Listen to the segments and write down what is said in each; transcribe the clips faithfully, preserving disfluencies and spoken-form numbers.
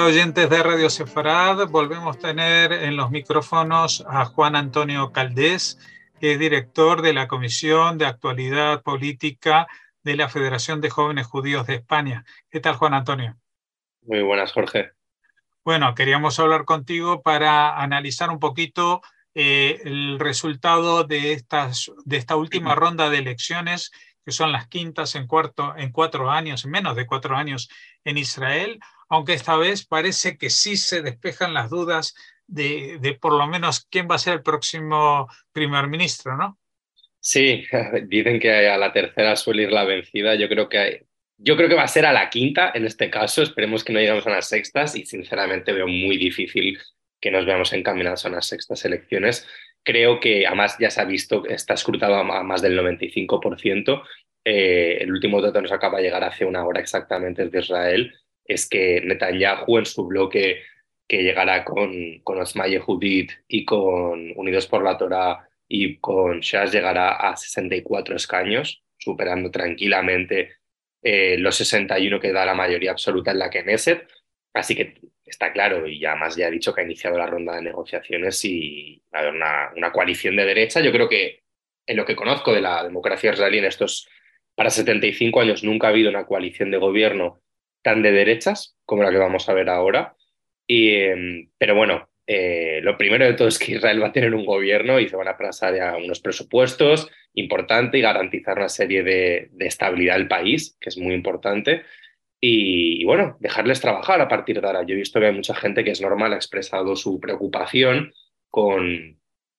Hola oyentes de Radio Sefarad, volvemos a tener en los micrófonos a Juan Antonio Caldés, que es director de la Comisión de Actualidad Política de la Federación de Jóvenes Judíos de España. ¿Qué tal, Juan Antonio? Muy buenas, Jorge. Bueno, queríamos hablar contigo para analizar un poquito eh, el resultado de, estas, de esta última ronda de elecciones, que son las quintas en, cuarto, en cuatro años, en menos de cuatro años en Israel, aunque esta vez parece que sí se despejan las dudas de, de por lo menos quién va a ser el próximo primer ministro, ¿no? Sí, dicen que a la tercera suele ir la vencida. Yo creo que hay- yo creo que va a ser a la quinta en este caso. Esperemos que no lleguemos a las sextas y sinceramente veo muy difícil que nos veamos encaminados a unas sextas elecciones. Creo que además ya se ha visto que está escrutado a más del noventa y cinco por ciento. Eh, el último dato nos acaba de llegar hace una hora exactamente desde Israel. Es que Netanyahu en su bloque que llegará con, con Otzma Yehudit y con Unidos por la Torá y con Shas llegará a sesenta y cuatro escaños, superando tranquilamente eh, los sesenta y uno que da la mayoría absoluta en la Knesset. Así que está claro, y además ya ha dicho que ha iniciado la ronda de negociaciones y va a haber una, una coalición de derecha. Yo creo que en lo que conozco de la democracia israelí en estos, para setenta y cinco años nunca ha habido una coalición de gobierno tan de derechas como la que vamos a ver ahora. Y, eh, pero bueno, eh, lo primero de todo es que Israel va a tener un gobierno y se van a pasar a unos presupuestos importantes y garantizar una serie de, de estabilidad al país, que es muy importante. Y, y, bueno, dejarles trabajar a partir de ahora. Yo he visto que hay mucha gente que es normal, ha expresado su preocupación con,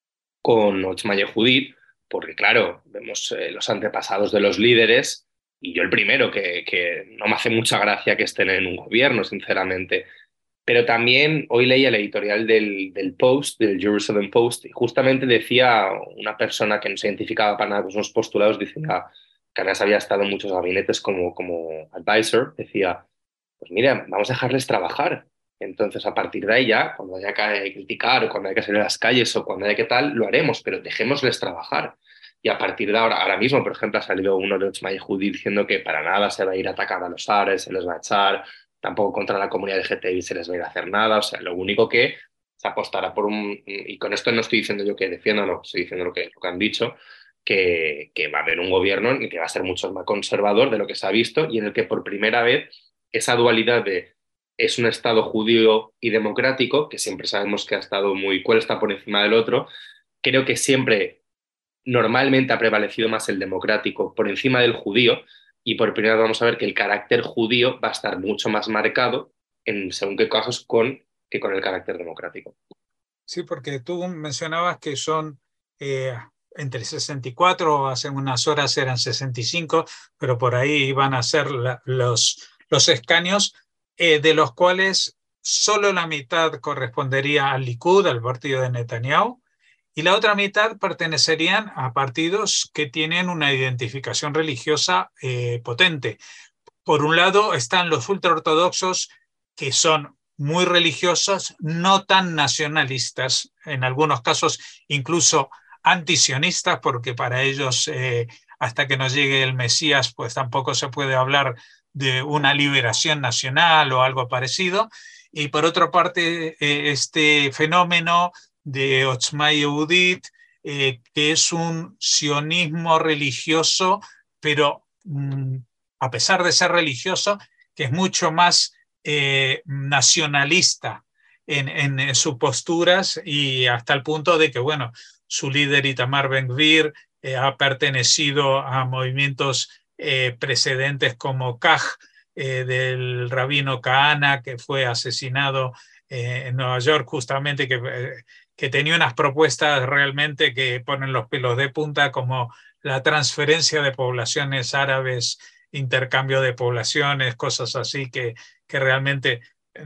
con Otzma Yehudit, porque claro, vemos eh, los antepasados de los líderes y yo el primero, que, que no me hace mucha gracia que estén en un gobierno, sinceramente. Pero también hoy leí el editorial del, del Post, del Jerusalem Post, y justamente decía una persona que no se identificaba para nada con sus postulados, decía que además había estado en muchos gabinetes como, como advisor, decía, pues mira, vamos a dejarles trabajar. Entonces, a partir de ahí ya, cuando haya que criticar o cuando haya que salir a las calles o cuando haya que tal, lo haremos, pero dejémosles trabajar. Y a partir de ahora, ahora mismo, por ejemplo, ha salido uno de Otzma Yehudit diciendo que para nada se va a ir a atacar a los árabes, se les va a echar, tampoco contra la comunidad L G T B I se les va a ir a hacer nada. O sea, lo único que se apostará por un... Y con esto no estoy diciendo yo que defienda, no, estoy diciendo lo que, lo que han dicho, que, que va a haber un gobierno en el que va a ser mucho más conservador de lo que se ha visto y en el que por primera vez esa dualidad de es un Estado judío y democrático, que siempre sabemos que ha estado muy, cuál está por encima del otro, creo que siempre normalmente ha prevalecido más el democrático por encima del judío y por primera vez vamos a ver que el carácter judío va a estar mucho más marcado en según qué casos con, que con el carácter democrático. Sí, porque tú mencionabas que son eh, entre sesenta y cuatro, hace unas horas eran sesenta y cinco, pero por ahí iban a ser la, los, los escaños, eh, de los cuales solo la mitad correspondería al Likud, al partido de Netanyahu, y la otra mitad pertenecerían a partidos que tienen una identificación religiosa eh, potente. Por un lado están los ultraortodoxos, que son muy religiosos, no tan nacionalistas, en algunos casos incluso antisionistas, porque para ellos, eh, hasta que nos llegue el Mesías, pues tampoco se puede hablar de una liberación nacional o algo parecido. Y por otra parte, eh, este fenómeno de Otzma Yehudit, eh, que es un sionismo religioso, pero mmm, a pesar de ser religioso, que es mucho más eh, nacionalista en, en, en, sus posturas y hasta el punto de que, bueno, su líder Itamar Ben-Gvir eh, ha pertenecido a movimientos eh, precedentes como Kaj, eh, del rabino Kahana, que fue asesinado eh, en Nueva York justamente, que, eh, que tenía unas propuestas realmente que ponen los pelos de punta, como la transferencia de poblaciones árabes, intercambio de poblaciones, cosas así que, que realmente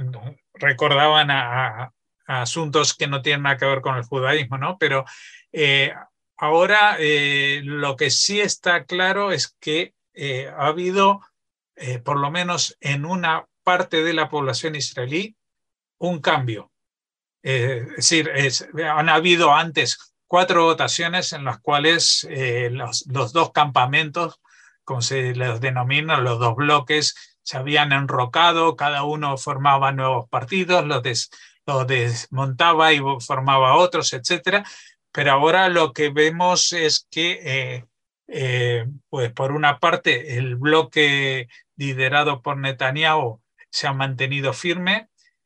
recordaban a, a, a asuntos que no tienen nada que ver con el judaísmo, ¿no? Pero eh, ahora eh, lo que sí está claro es que eh, ha habido, eh, por lo menos en una parte de la población israelí, un cambio. Eh, es decir, es, han habido antes cuatro votaciones en las cuales eh, los, los dos campamentos, como se los denomina, los dos bloques, se habían enrocado, cada uno formaba nuevos partidos, los, des, los desmontaba y formaba otros, etcétera. Pero ahora lo que vemos es que, eh, eh, pues por una parte, el bloque liderado por Netanyahu se ha mantenido firme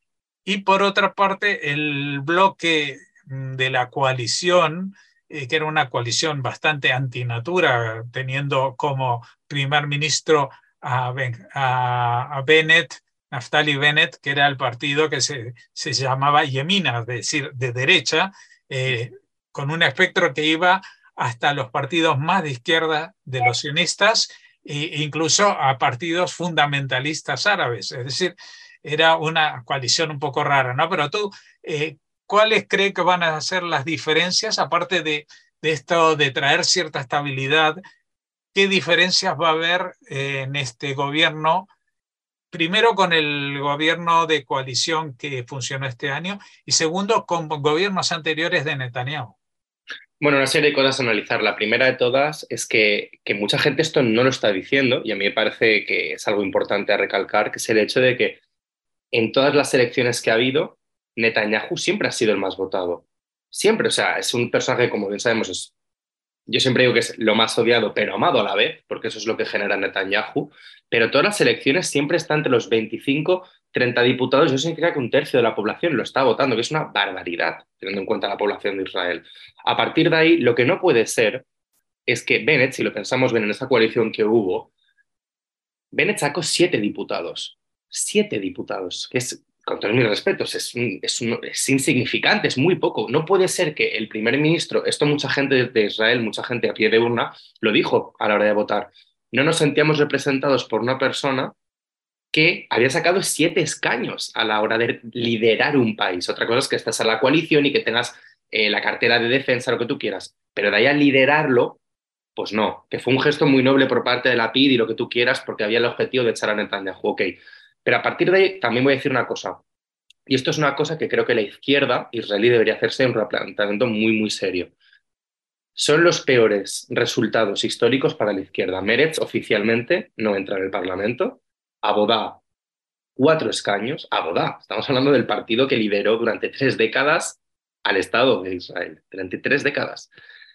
y por otra parte, el bloque de la coalición, eh, que era una coalición bastante antinatura, teniendo como primer ministro a, ben, a, a Bennett, Naftali Bennett, que era el partido que se, se llamaba Yemina, es decir, de derecha, eh, con un espectro que iba hasta los partidos más de izquierda de los sionistas e incluso a partidos fundamentalistas árabes. Es decir, era una coalición un poco rara, ¿no? Pero tú, eh, ¿cuáles crees que van a ser las diferencias, aparte de, de esto de traer cierta estabilidad? ¿Qué diferencias va a haber eh, en este gobierno? Primero, con el gobierno de coalición que funcionó este año y segundo, con gobiernos anteriores de Netanyahu. Bueno, una serie de cosas a analizar. La primera de todas es que, que mucha gente esto no lo está diciendo y a mí me parece que es algo importante a recalcar, que es el hecho de que en todas las elecciones que ha habido, Netanyahu siempre ha sido el más votado. Siempre, o sea, es un personaje, como bien sabemos, es, yo siempre digo que es lo más odiado, pero amado a la vez, porque eso es lo que genera Netanyahu, pero todas las elecciones siempre está entre los veinticinco, treinta diputados, y eso significa que un tercio de la población lo está votando, que es una barbaridad, teniendo en cuenta la población de Israel. A partir de ahí, lo que no puede ser es que Bennett, si lo pensamos bien en esa coalición que hubo, Bennett sacó siete diputados. Siete diputados, que es, con todos mis respetos, es, un, es, un, es insignificante, es muy poco. No puede ser que el primer ministro, esto mucha gente de Israel, mucha gente a pie de urna, lo dijo a la hora de votar. No nos sentíamos representados por una persona que había sacado siete escaños a la hora de liderar un país. Otra cosa es que estás a la coalición y que tengas eh, la cartera de defensa, lo que tú quieras, pero de ahí a liderarlo, pues no, que fue un gesto muy noble por parte de la P I D y lo que tú quieras, porque había el objetivo de echar a Netanyahu, ok. Pero a partir de ahí también voy a decir una cosa, y esto es una cosa que creo que la izquierda israelí debería hacerse un replanteamiento muy, muy serio. Son los peores resultados históricos para la izquierda. Meretz oficialmente no entra en el Parlamento, Abodá cuatro escaños, Abodá, estamos hablando del partido que lideró durante tres décadas al Estado de Israel, durante tres décadas.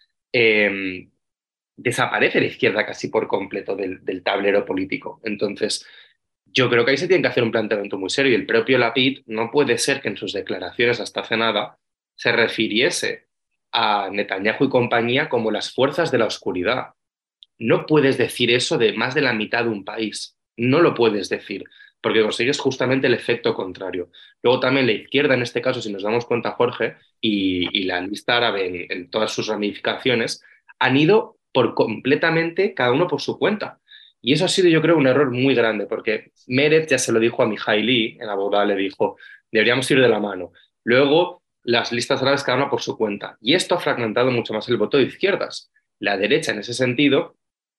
Eh, desaparece la izquierda casi por completo del, del tablero político. Entonces, yo creo que ahí se tiene que hacer un planteamiento muy serio y el propio Lapid no puede ser que en sus declaraciones hasta hace nada se refiriese a Netanyahu y compañía como las fuerzas de la oscuridad. No puedes decir eso de más de la mitad de un país. No lo puedes decir, porque consigues justamente el efecto contrario. Luego también la izquierda, en este caso, si nos damos cuenta, Jorge, y, y la lista árabe en, en todas sus ramificaciones, han ido por completamente cada uno por su cuenta. Y eso ha sido, yo creo, un error muy grande, porque Meretz ya se lo dijo a Mijaili, en Abodá le dijo, deberíamos ir de la mano. Luego, las listas árabes cada una por su cuenta. Y esto ha fragmentado mucho más el voto de izquierdas. La derecha, en ese sentido,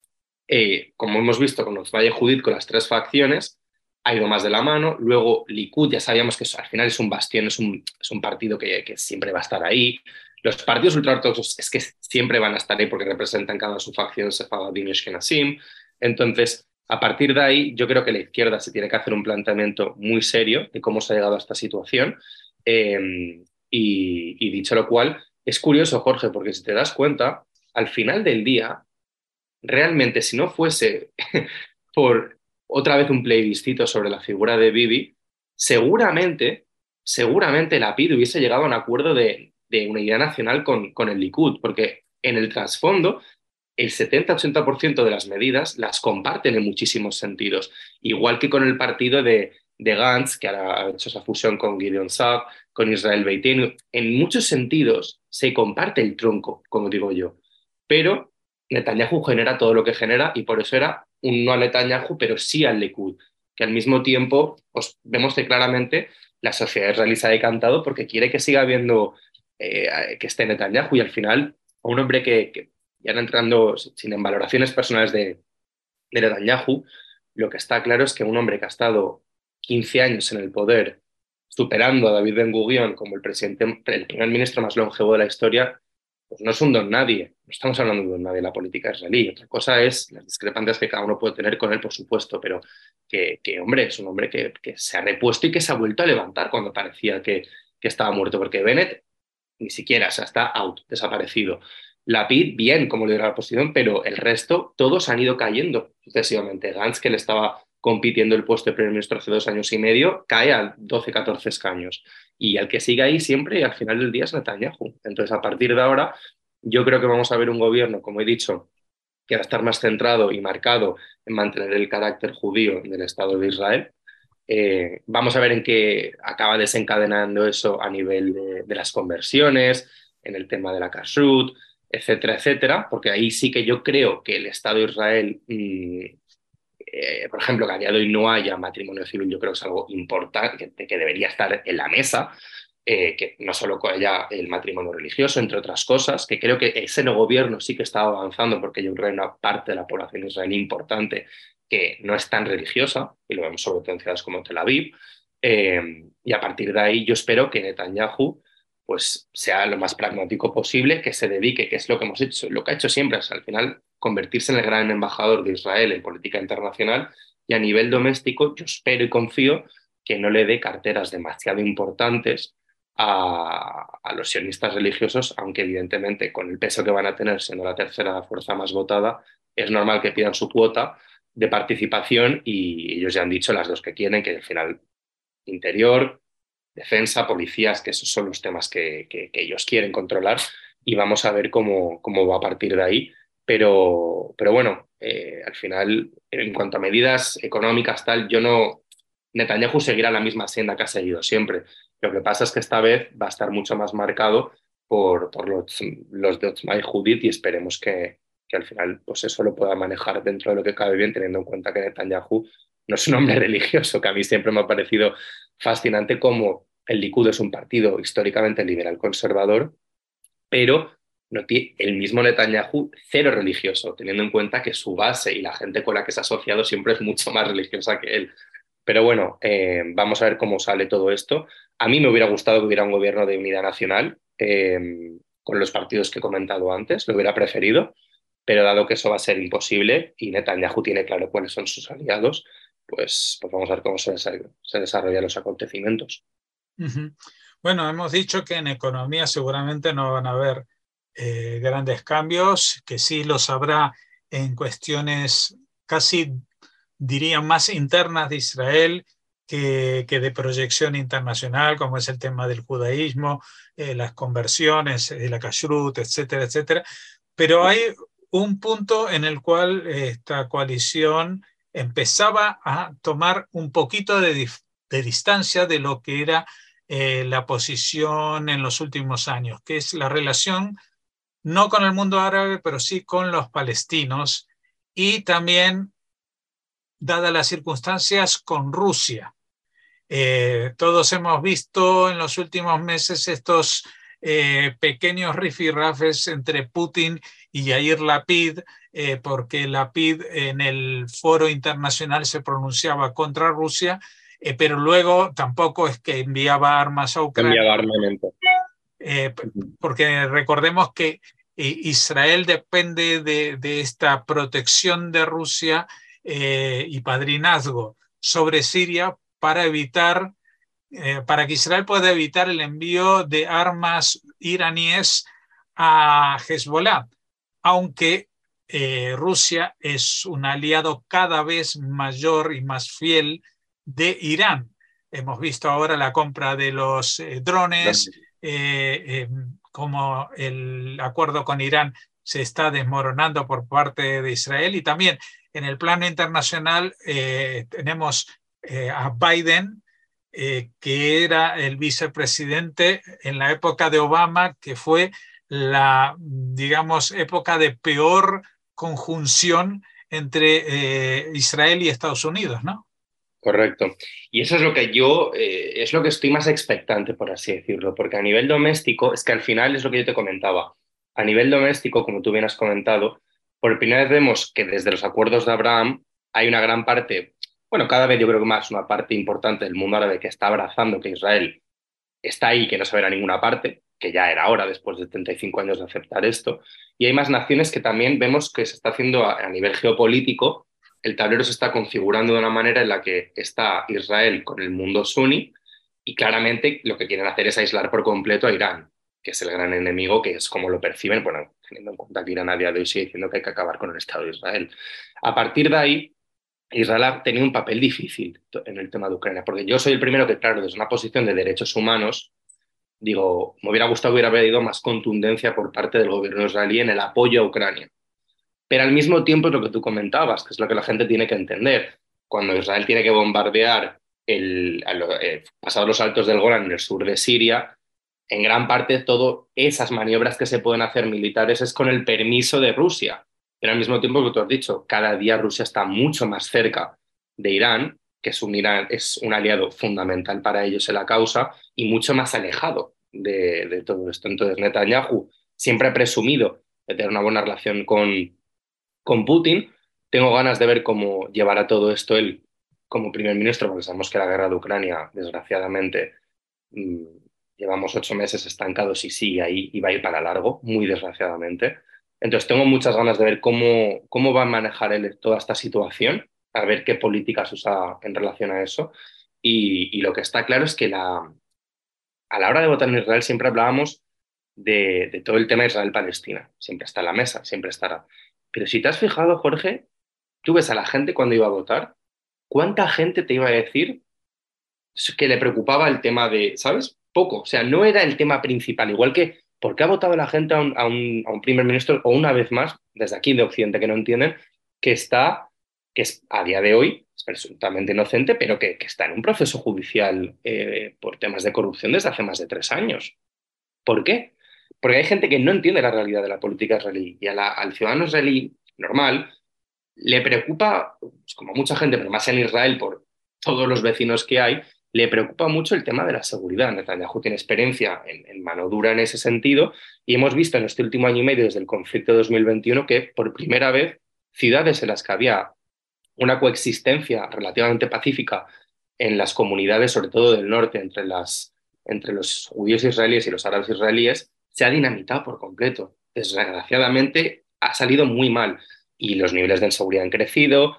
eh, como hemos visto con los Valle Judith, con las tres facciones, ha ido más de la mano. Luego, Likud, ya sabíamos que al final es un bastión, es un, es un partido que, que siempre va a estar ahí. Los partidos ultraortodoxos es que siempre van a estar ahí porque representan cada su facción, Sefaradín y Ashkenazim. Entonces, a partir de ahí, yo creo que la izquierda se tiene que hacer un planteamiento muy serio de cómo se ha llegado a esta situación. Eh, y, y dicho lo cual, es curioso, Jorge, porque si te das cuenta, al final del día, realmente si no fuese por otra vez un plebiscito sobre la figura de Bibi, seguramente, seguramente la P I D hubiese llegado a un acuerdo de, de unidad nacional con, con el Likud, porque en el trasfondo el setenta ochenta por ciento de las medidas las comparten en muchísimos sentidos, igual que con el partido de, de Gantz, que ahora ha hecho esa fusión con Gideon Saab, con Israel Beitenu. En muchos sentidos se comparte el tronco, como digo yo, pero Netanyahu genera todo lo que genera y por eso era un no a Netanyahu, pero sí al Likud, que al mismo tiempo pues, vemos que claramente la sociedad israelí se ha decantado porque quiere que siga habiendo eh, que esté Netanyahu y al final a un hombre que, que ya no entrando sin en valoraciones personales de, de Netanyahu, lo que está claro es que un hombre que ha estado quince años en el poder, superando a David Ben Gurión como el presidente, el primer ministro más longevo de la historia, pues no es un don nadie. No estamos hablando de un don nadie en la política israelí. Otra cosa es las discrepancias que cada uno puede tener con él, por supuesto, pero que, que hombre, es un hombre que, que se ha repuesto y que se ha vuelto a levantar cuando parecía que, que estaba muerto, porque Bennett ni siquiera, o sea, está out, desaparecido. Lapid, bien como líder de la oposición, pero el resto, todos han ido cayendo sucesivamente. Gantz, que le estaba compitiendo el puesto de primer ministro hace dos años y medio, cae a doce, catorce escaños. Y el que sigue ahí siempre, y al final del día, es Netanyahu. Entonces, a partir de ahora, yo creo que vamos a ver un gobierno, como he dicho, que va a estar más centrado y marcado en mantener el carácter judío del Estado de Israel. Eh, vamos a ver en qué acaba desencadenando eso a nivel de, de las conversiones, en el tema de la kashrut, etcétera, etcétera, porque ahí sí que yo creo que el Estado de Israel, mmm, eh, por ejemplo, que a día de hoy no haya matrimonio civil, yo creo que es algo importante, que, que debería estar en la mesa, eh, que no solo haya el matrimonio religioso, entre otras cosas, que creo que ese nuevo gobierno sí que está avanzando, porque yo creo que hay una parte de la población israelí importante que no es tan religiosa, y lo vemos sobre todo en ciudades como Tel Aviv, eh, y a partir de ahí yo espero que Netanyahu pues sea lo más pragmático posible, que se dedique, que es lo que hemos hecho, lo que ha hecho siempre, es al final convertirse en el gran embajador de Israel en política internacional, y a nivel doméstico yo espero y confío que no le dé carteras demasiado importantes a, a los sionistas religiosos, aunque evidentemente con el peso que van a tener siendo la tercera fuerza más votada, es normal que pidan su cuota de participación, y ellos ya han dicho las dos que quieren, que al final interior, defensa, policías, que esos son los temas que, que, que ellos quieren controlar, y vamos a ver cómo, cómo va a partir de ahí. Pero, pero bueno, eh, al final, en cuanto a medidas económicas, tal, yo no... Netanyahu seguirá la misma senda que ha seguido siempre. Lo que pasa es que esta vez va a estar mucho más marcado por, por los, los de Otzma y Judith, y esperemos que, que al final pues eso lo pueda manejar dentro de lo que cabe bien, teniendo en cuenta que Netanyahu no es un hombre religioso, que a mí siempre me ha parecido fascinante como el Likud es un partido históricamente liberal conservador, pero no tiene el mismo Netanyahu cero religioso, teniendo en cuenta que su base y la gente con la que se ha asociado siempre es mucho más religiosa que él. Pero bueno, eh, vamos a ver cómo sale todo esto. A mí me hubiera gustado que hubiera un gobierno de unidad nacional, eh, con los partidos que he comentado antes, lo hubiera preferido, pero dado que eso va a ser imposible y Netanyahu tiene claro cuáles son sus aliados, pues, pues vamos a ver cómo se, se desarrollan los acontecimientos. Uh-huh. Bueno, hemos dicho que en economía seguramente no van a haber eh, grandes cambios, que sí los habrá en cuestiones casi, diría, más internas de Israel que, que de proyección internacional, como es el tema del judaísmo, eh, las conversiones, eh, la kashrut, etcétera, etcétera. Pero hay un punto en el cual esta coalición empezaba a tomar un poquito de, dif- de distancia de lo que era eh, la posición en los últimos años, que es la relación no con el mundo árabe, pero sí con los palestinos, y también, dadas las circunstancias, con Rusia. Eh, todos hemos visto en los últimos meses estos eh, pequeños rifirrafes entre Putin y Yair Lapid, eh, porque Lapid en el foro internacional se pronunciaba contra Rusia, eh, pero luego tampoco es que enviaba armas a Ucrania, Enviaba armamento. eh, porque recordemos que eh, Israel depende de, de esta protección de Rusia eh, y padrinazgo sobre Siria para evitar, eh, para que Israel pueda evitar el envío de armas iraníes a Hezbollah, aunque eh, Rusia es un aliado cada vez mayor y más fiel de Irán. Hemos visto ahora la compra de los eh, drones, eh, eh, como el acuerdo con Irán se está desmoronando por parte de Israel, y también en el plano internacional eh, tenemos eh, a Biden, eh, que era el vicepresidente en la época de Obama, que fue la, digamos, época de peor conjunción entre eh, Israel y Estados Unidos, ¿no? Correcto. Y eso es lo que yo, eh, es lo que estoy más expectante, por así decirlo, porque a nivel doméstico, es que al final es lo que yo te comentaba, a nivel doméstico, como tú bien has comentado, por primera vez vemos que desde los acuerdos de Abraham hay una gran parte, bueno, cada vez yo creo que más una parte importante del mundo árabe que está abrazando que Israel está ahí, que no se verá a ninguna parte, que ya era hora después de treinta y cinco años de aceptar esto. Y hay más naciones que también vemos que se está haciendo a, a nivel geopolítico. El tablero se está configurando de una manera en la que está Israel con el mundo suní y claramente lo que quieren hacer es aislar por completo a Irán, que es el gran enemigo, que es como lo perciben, bueno, teniendo en cuenta que Irán a día de hoy sigue diciendo que hay que acabar con el Estado de Israel. A partir de ahí, Israel ha tenido un papel difícil en el tema de Ucrania, porque yo soy el primero que, claro, desde una posición de derechos humanos, digo, me hubiera gustado que hubiera habido más contundencia por parte del gobierno israelí en el apoyo a Ucrania. Pero al mismo tiempo es lo que tú comentabas, que es lo que la gente tiene que entender. Cuando Israel tiene que bombardear, el, eh, pasados los altos del Golán en el sur de Siria, en gran parte todas esas maniobras que se pueden hacer militares es con el permiso de Rusia. Pero al mismo tiempo que tú has dicho, cada día Rusia está mucho más cerca de Irán, que es un, Irán, es un aliado fundamental para ellos en la causa, y mucho más alejado de, de todo esto. Entonces Netanyahu siempre ha presumido de tener una buena relación con, con Putin. Tengo ganas de ver cómo llevará todo esto él como primer ministro, porque sabemos que la guerra de Ucrania, desgraciadamente, mmm, llevamos ocho meses estancados y sigue ahí y va a ir para largo, muy desgraciadamente. Entonces tengo muchas ganas de ver cómo, cómo va a manejar él toda esta situación, a ver qué políticas usa en relación a eso. Y, y lo que está claro es que la, a la hora de votar en Israel siempre hablábamos de, de todo el tema Israel-Palestina. Siempre está en la mesa, siempre estará. Pero si te has fijado, Jorge, tú ves a la gente cuando iba a votar, ¿cuánta gente te iba a decir que le preocupaba el tema de, ¿sabes? Poco, o sea, no era el tema principal, igual que ¿por qué ha votado la gente a un, a un, a un primer ministro, o una vez más, desde aquí de Occidente que no entienden, que está, que es a día de hoy, es presuntamente inocente, pero que, que está en un proceso judicial eh, por temas de corrupción desde hace más de tres años? ¿Por qué? Porque hay gente que no entiende la realidad de la política israelí y a la, al ciudadano israelí normal le preocupa, pues, como mucha gente, pero más en Israel por todos los vecinos que hay, le preocupa mucho el tema de la seguridad. Netanyahu tiene experiencia en, en mano dura en ese sentido y hemos visto en este último año y medio, desde el conflicto de dos mil veintiuno, que por primera vez ciudades en las que había una coexistencia relativamente pacífica en las comunidades, sobre todo del norte, entre, las, entre los judíos israelíes y los árabes israelíes, se ha dinamitado por completo. Desgraciadamente ha salido muy mal y los niveles de inseguridad han crecido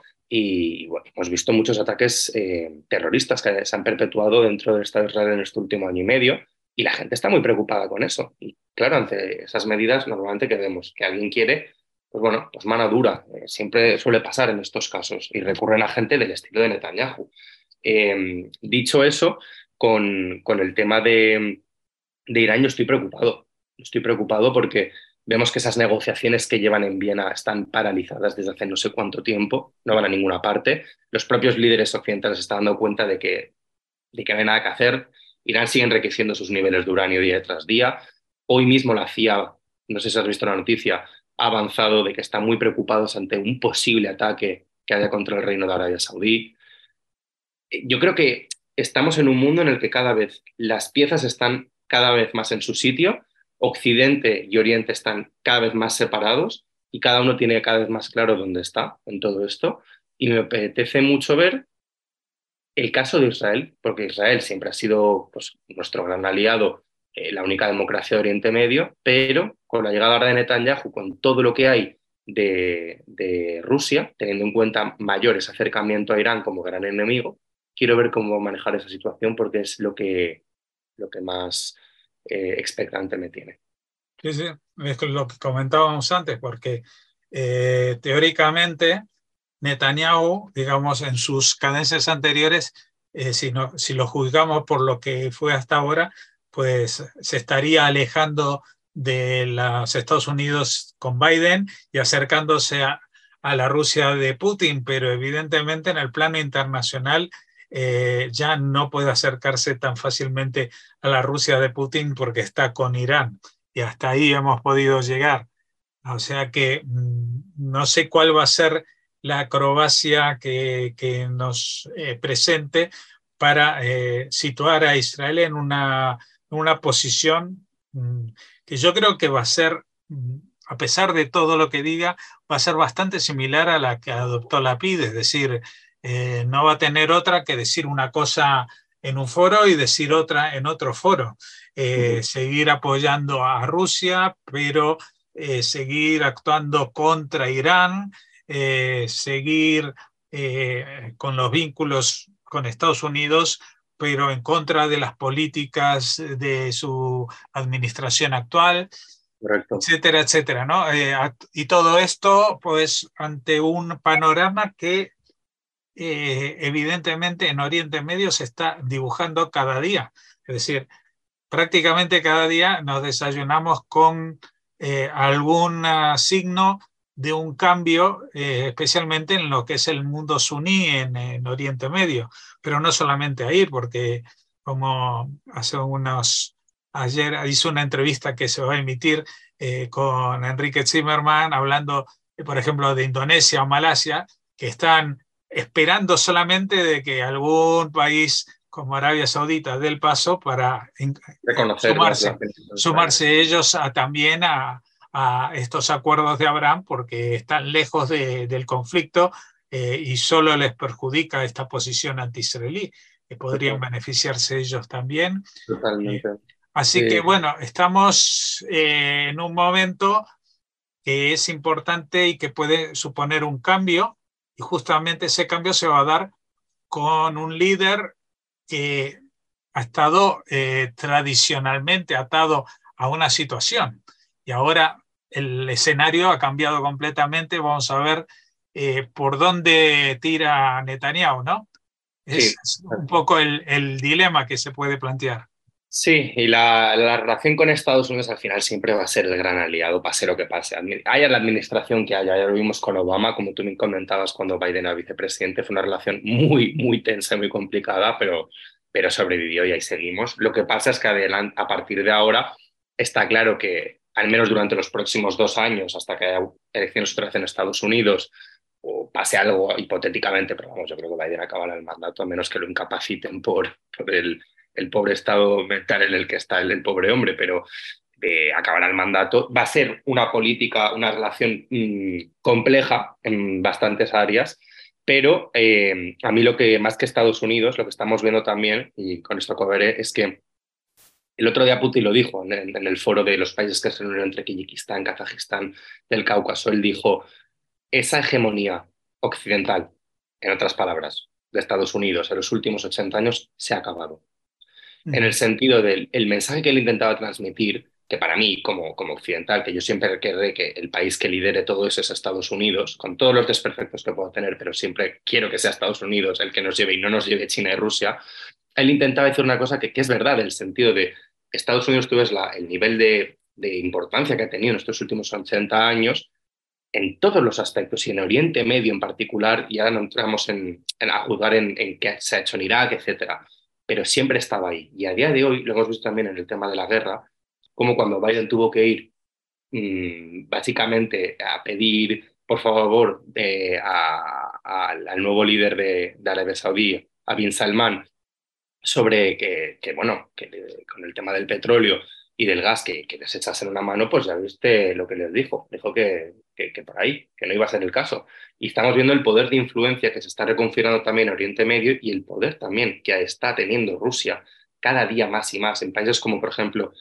y bueno, hemos visto muchos ataques eh, terroristas que se han perpetuado dentro del Estado de Israel en este último año y medio y la gente está muy preocupada con eso. Y claro, ante esas medidas normalmente que vemos que alguien quiere, pues bueno, pues mano dura. Eh, siempre suele pasar en estos casos y recurren a gente del estilo de Netanyahu. Eh, dicho eso, con, con el tema de, de Irán yo estoy preocupado. Estoy preocupado porque vemos que esas negociaciones que llevan en Viena están paralizadas desde hace no sé cuánto tiempo, no van a ninguna parte. Los propios líderes occidentales se están dando cuenta de que, de que no hay nada que hacer. Irán sigue enriqueciendo sus niveles de uranio día tras día. Hoy mismo la C I A, no sé si has visto la noticia, ha avanzado de que están muy preocupados ante un posible ataque que haya contra el Reino de Arabia Saudí. Yo creo que estamos en un mundo en el que cada vez las piezas están cada vez más en su sitio. Occidente y Oriente están cada vez más separados y cada uno tiene cada vez más claro dónde está en todo esto. Y me apetece mucho ver el caso de Israel, porque Israel siempre ha sido, pues, nuestro gran aliado, eh, la única democracia de Oriente Medio, pero con la llegada ahora de Netanyahu, con todo lo que hay de, de Rusia, teniendo en cuenta mayor ese acercamiento a Irán como gran enemigo, quiero ver cómo manejar esa situación porque es lo que, lo que más eh, expectante me tiene. Sí, sí, es lo que comentábamos antes, porque eh, teóricamente Netanyahu, digamos, en sus cadencias anteriores, eh, si, no, si lo juzgamos por lo que fue hasta ahora, pues se estaría alejando de los Estados Unidos con Biden y acercándose a, a la Rusia de Putin, pero evidentemente en el plano internacional eh, ya no puede acercarse tan fácilmente a la Rusia de Putin porque está con Irán y hasta ahí hemos podido llegar. O sea que mmm, no sé cuál va a ser la acrobacia que, que nos eh, presente para eh, situar a Israel en una, una posición mmm, que yo creo que va a ser, mmm, a pesar de todo lo que diga, va a ser bastante similar a la que adoptó Lapid, es decir, eh, no va a tener otra que decir una cosa en un foro y decir otra en otro foro. Eh, uh-huh. Seguir apoyando a Rusia, pero eh, seguir actuando contra Irán, eh, seguir eh, con los vínculos con Estados Unidos, pero en contra de las políticas de su administración actual. Correcto. Etcétera, etcétera, ¿no? Eh, y todo esto, pues, ante un panorama que eh, evidentemente en Oriente Medio se está dibujando cada día. Es decir, prácticamente cada día nos desayunamos con eh, algún signo de un cambio, eh, especialmente en lo que es el mundo suní en, en Oriente Medio, pero no solamente ahí, porque como hace unos, ayer hizo una entrevista que se va a emitir eh, con Enrique Zimmerman, hablando, eh, por ejemplo, de Indonesia o Malasia, que están esperando solamente de que algún país como Arabia Saudita dé el paso para sumarse, sumarse ellos a, también a, a estos acuerdos de Abraham, porque están lejos de, del conflicto eh, y solo les perjudica esta posición anti-israelí, que podrían Total. beneficiarse ellos también. Totalmente. Eh, así sí. que bueno, estamos eh, en un momento que es importante y que puede suponer un cambio, y justamente ese cambio se va a dar con un líder que ha estado eh, tradicionalmente atado a una situación, y ahora el escenario ha cambiado completamente. Vamos a ver eh, por dónde tira Netanyahu, ¿no? Es sí. un poco el, el dilema que se puede plantear. Sí, y la, la relación con Estados Unidos al final siempre va a ser el gran aliado, pase lo que pase. Haya la administración que haya, ya lo vimos con Obama, como tú me comentabas cuando Biden era vicepresidente, fue una relación muy, muy tensa y muy complicada, pero, pero sobrevivió y ahí seguimos. Lo que pasa es que adelante, a partir de ahora está claro que, al menos durante los próximos dos años, hasta que haya elecciones otra vez en Estados Unidos, o pase algo hipotéticamente, pero vamos, yo creo que Biden acabará el mandato, a menos que lo incapaciten por, por el... el pobre estado mental en el que está el, el pobre hombre, pero eh, acabará el mandato. Va a ser una política, una relación mmm, compleja en bastantes áreas, pero eh, a mí lo que, más que Estados Unidos, lo que estamos viendo también, y con esto acabaré, es que el otro día Putin lo dijo en el, en el foro de los países que se unieron entre Kirguistán, Kazajistán, del Cáucaso. Él dijo, esa hegemonía occidental, en otras palabras, de Estados Unidos en los últimos ochenta años, se ha acabado. En el sentido del el mensaje que él intentaba transmitir, que para mí, como, como occidental, que yo siempre querré que el país que lidere todo eso es Estados Unidos, con todos los desperfectos que puedo tener, pero siempre quiero que sea Estados Unidos el que nos lleve y no nos lleve China y Rusia, él intentaba decir una cosa que, que es verdad, en el sentido de Estados Unidos, tú ves la, el nivel de, de importancia que ha tenido en estos últimos ochenta años, en todos los aspectos, y en Oriente Medio en particular, y ahora no entramos en, en, a juzgar en, en qué se ha hecho en Irak, etcétera, pero siempre estaba ahí. Y a día de hoy, lo hemos visto también en el tema de la guerra, como cuando Biden tuvo que ir mmm, básicamente a pedir, por favor, eh, a, a, al nuevo líder de, de Arabia Saudí, a Bin Salman, sobre que, que bueno, que con el tema del petróleo y del gas, que, que les echasen una mano, pues ya viste lo que les dijo. Dijo que, que, que por ahí, que no iba a ser el caso. Y estamos viendo el poder de influencia que se está reconfigurando también en Oriente Medio, y el poder también que está teniendo Rusia cada día más y más en países como, por ejemplo,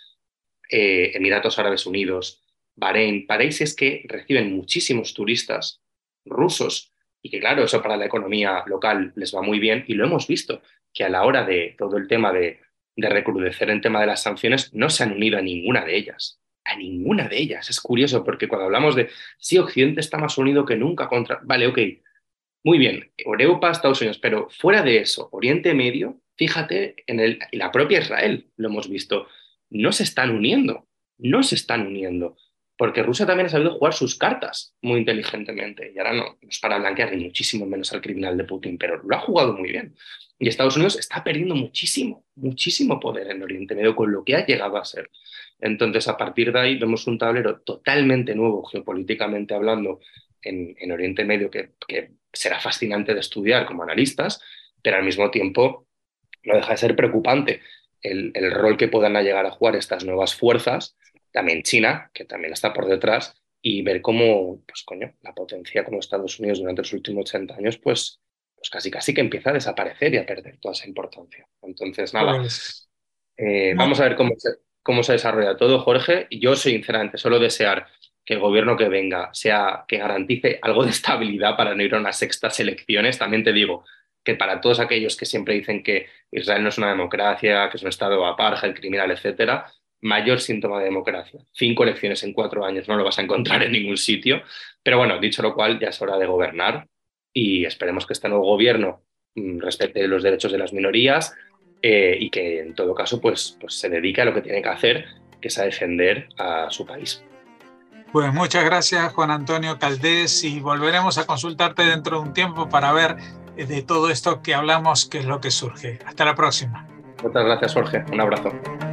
eh, Emiratos Árabes Unidos, Bahrein, países que reciben muchísimos turistas rusos, y que claro, eso para la economía local les va muy bien, y lo hemos visto, que a la hora de todo el tema de, de recrudecer en tema de las sanciones, no se han unido a ninguna de ellas. A ninguna de ellas. Es curioso porque cuando hablamos de si Occidente está más unido que nunca contra... Vale, ok, muy bien, Europa, Estados Unidos, pero fuera de eso, Oriente Medio, fíjate, en el, la propia Israel lo hemos visto, no se están uniendo, no se están uniendo, porque Rusia también ha sabido jugar sus cartas muy inteligentemente, y ahora no, no es para blanquear ni muchísimo menos al criminal de Putin, pero lo ha jugado muy bien. Y Estados Unidos está perdiendo muchísimo, muchísimo poder en Oriente Medio con lo que ha llegado a ser. Entonces, a partir de ahí vemos un tablero totalmente nuevo, geopolíticamente hablando, en, en Oriente Medio, que, que será fascinante de estudiar como analistas, pero al mismo tiempo no deja de ser preocupante el, el rol que puedan llegar a jugar estas nuevas fuerzas, también China, que también está por detrás, y ver cómo, pues coño, la potencia como Estados Unidos durante los últimos ochenta años, pues pues casi casi que empieza a desaparecer y a perder toda esa importancia. Entonces, nada, Pues, eh, muy, vamos a ver cómo se, cómo se desarrolla todo, Jorge. Y yo, sinceramente, solo desear que el gobierno que venga sea que garantice algo de estabilidad para no ir a unas sextas elecciones. También te digo que para todos aquellos que siempre dicen que Israel no es una democracia, que es un estado apartheid, criminal, etcétera, mayor síntoma de democracia. Cinco elecciones en cuatro años no lo vas a encontrar en ningún sitio. Pero bueno, dicho lo cual, ya es hora de gobernar y esperemos que este nuevo gobierno mmm, respete los derechos de las minorías eh, y que en todo caso pues, pues se dedique a lo que tiene que hacer, que es a defender a su país. pues muchas gracias, Juan Antonio Caldés, y volveremos a consultarte dentro de un tiempo para ver de todo esto que hablamos, qué es lo que surge. Hasta la próxima. Muchas gracias, Jorge. Un abrazo.